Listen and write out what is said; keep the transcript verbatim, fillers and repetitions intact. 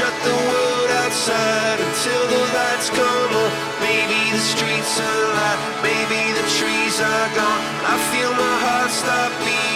shut the world outside until the lights come on. Maybe the streets are alive, maybe the trees are gone. I feel my heart stop beating.